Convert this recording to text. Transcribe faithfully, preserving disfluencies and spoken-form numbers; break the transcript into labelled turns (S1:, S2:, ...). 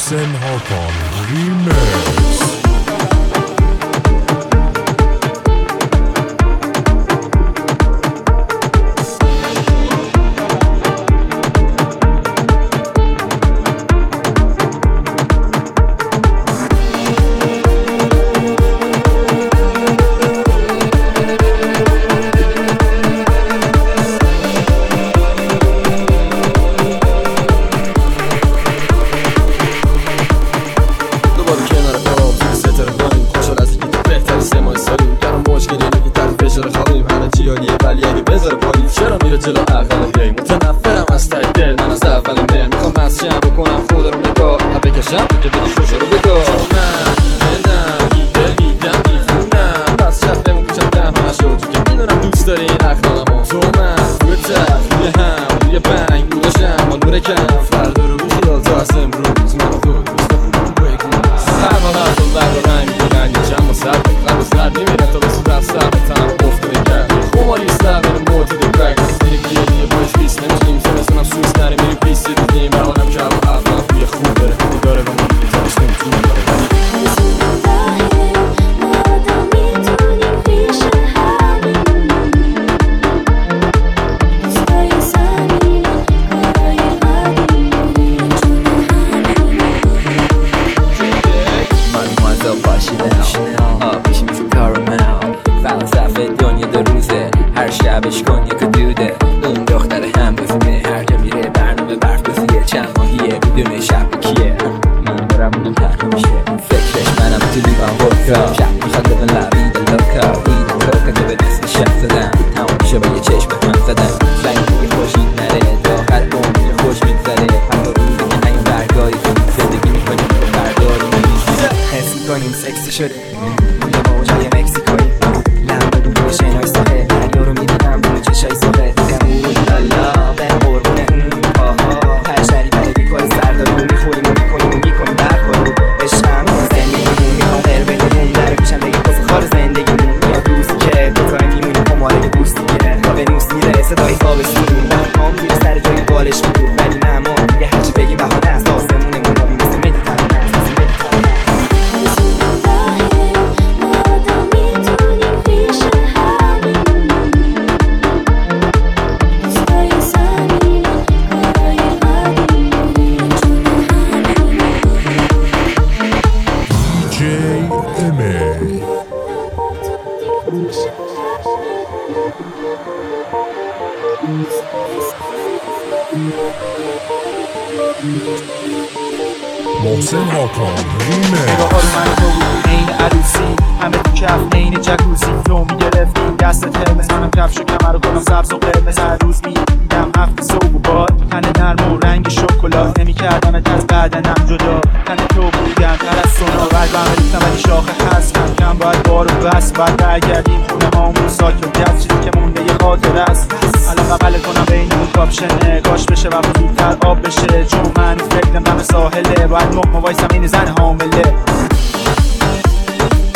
S1: محسن هاکان ریمیکس.
S2: چرا میره جلو عقل دی متنفرم از تای دل من از اول مهر میخوام مسجم بکنم خود رو نگاه و بکشم که بدی خوش رو بگاه من دیدم دل میدم میخونم بس شفتمون کوچم همشو تو که میدونم دوست داری این اخلاقمو تو من روی تخت روی هم روی بنگ رو داشتم با نور کم فردا رو بخیال تا از امروز من و تو دوست خوبم بگم هر ما هر تو برد و رنگ میگن یه چند با سر قلب سر نمیرن تا به صورت سر بتنم افت نکرد خماری سر برم موتی دو برگ یه باش بیست نمیتونیم زمستونم سویس نره میریم پیست دیدیم برانم که هوا هفتم توی خوب داره خودی داره و من بیترش نمیتونیم داره
S3: هر شبش کن یک دوده اون دختر هم بزنه هر جا میره برنامه برفازیه چند ماهیه بدون شب کیه من برم اونم پرخ میشه فکرش منم تو لیوان ورکا شب میخواد به لبید لوکا ویدم کوکا که به دست شب زدم تمام میشه با یه چشم هم زدم رنگی خوشی نره تا هر عمری خوش میگذره حتی روزی که نگیم برگاهی که زندگی میکنیم برداری میریزیم حس میکنیم سکسی شده یه موجای مکسیکویی لم بدون که شنای ساقه دریا رو میبینم دونه چشای ساقه دمون لالا به قربونه آها هر شری برای بیکار سردارو میخوریم و میکنیم و میکنیم برکارو عشقم زندگیمون میخواد هر بدمون در پیشم بگه کسی خار زندگیمون یا دوست که دوتای میمونیم خماره بوستیه تا به نوست میره صدای تابستون هم میره سر جای بالش میگو ولی ماما یه هرچی بگی بهانه است آسمونمون آبی مثل مدیترانه است مثل مدیترانه
S1: محسن هاکان ریمیکس.
S4: نگاه ها رو من تو بود این عروسی همه تو کف این جکوزی تو میگرفتیم دستت هرمز منم کفش و کمر رو کنم سبز و قرمز هر روز میدیدم هفت صبح و باد تن نرم و رنگ شکلات نمیکردمت از بدنم جدا تن تو بودم تر از سونا قلبم ریختم ولی شاخه هستم کم باید بارو بس بعد برگردیم خونه ما همون ساکت چیزی که مونده یه خاطر است الان بغل کنم بینمون کاپشنه کاش بشه و زودتر آب بشه چون من فکرم دم ساحله باید مخ وایسم این زن حامله